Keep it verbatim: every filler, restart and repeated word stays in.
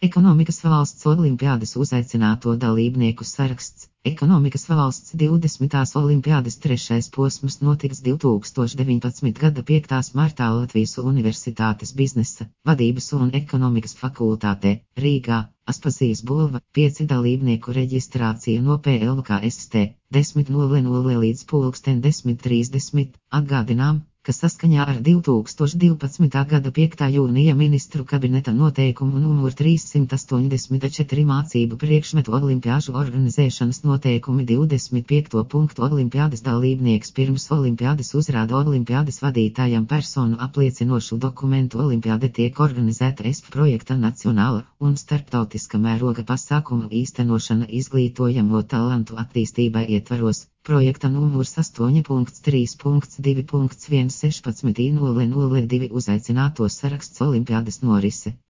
Ekonomikas valsts olimpiādas uzaicināto dalībnieku saraksts. Ekonomikas valsts divdesmitās olimpiādas trešais posms notiks divtūkstoš deviņpadsmitā gada piektā martā Latvijas Universitātes biznesa, vadības un ekonomikas fakultātē, Rīgā, Aspazijas bulva, pieci dalībnieku reģistrācija no P L K S T, desmit nulle nulle līdz pulksten desmit trīsdesmit, atgādinām, ka saskaņā ar divtūkstoš divpadsmitā gada piektā jūnija ministru kabineta noteikumu numur trīssimt astoņdesmit četri mācību priekšmetu olimpiāžu organizēšanas noteikumi divdesmit piekto punktu olimpiādas dalībnieks pirms olimpiādas uzrāda olimpiādas vadītājam personu apliecinošu dokumentu. Olimpiāde tiek organizēta E S P projekta nacionāla un starptautiska mēroga pasākumu īstenošana izglītojamo talantu attīstībai ietvaros. Projekta numurs astoņi trīs divi viens šešpadsmit nulle nulle divi uzaicināto saraksts olimpiādas norise.